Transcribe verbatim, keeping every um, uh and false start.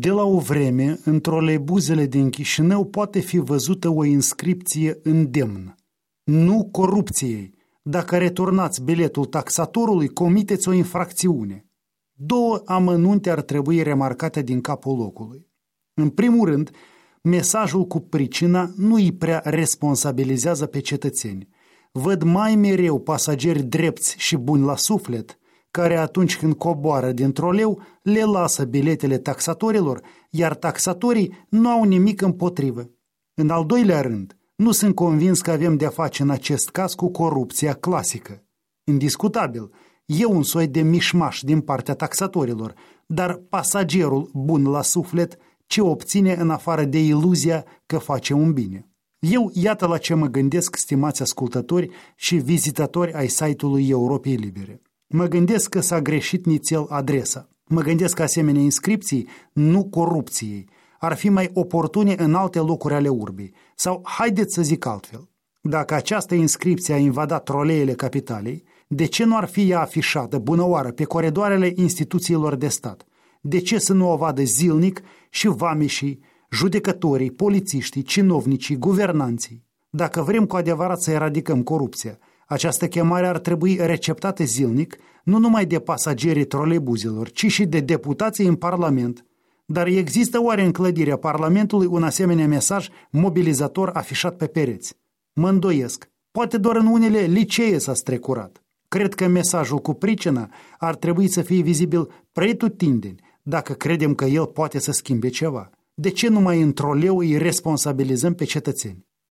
De la o vreme, în troleibuzele din Chișinău poate fi văzută o inscripție îndemn. Nu corupției. Dacă returnați biletul taxatorului, comiteți o infracțiune. Două amănunte ar trebui remarcate din capul locului. În primul rând, mesajul cu pricina nu îi prea responsabilizează pe cetățeni. Văd mai mereu pasageri drepți și buni la suflet, care atunci când coboară din troleu le lasă biletele taxatorilor, iar taxatorii nu au nimic împotrivă. În al doilea rând, nu sunt convins că avem de-a face în acest caz cu corupția clasică. Indiscutabil, e un soi de mișmaș din partea taxatorilor, dar pasagerul bun la suflet ce obține în afară de iluzia că face un bine. Eu iată la ce mă gândesc, stimați ascultători și vizitatori ai site-ului Europei Libere. Mă gândesc că s-a greșit nițel adresa. Mă gândesc că asemenea inscripții, nu corupției, ar fi mai oportune în alte locuri ale urbii. Sau, haideți să zic altfel, dacă această inscripție a invadat troleele capitalei, de ce nu ar fi ea afișată bunăoară pe coridoarele instituțiilor de stat? De ce să nu o vadă zilnic și vameșii, judecătorii, polițiștii, cinovnicii, guvernanții? Dacă vrem cu adevărat să eradicăm corupția, această chemare ar trebui receptată zilnic, nu numai de pasagerii troleibuzelor, ci și de deputații în Parlament. Dar există oare în clădirea Parlamentului un asemenea mesaj mobilizator afișat pe pereți? Mă îndoiesc. Poate doar în unele licee s-a strecurat. Cred că mesajul cu pricina ar trebui să fie vizibil pretutindeni, dacă credem că el poate să schimbe ceva. De ce numai în troleu îi responsabilizăm pe cetățeni?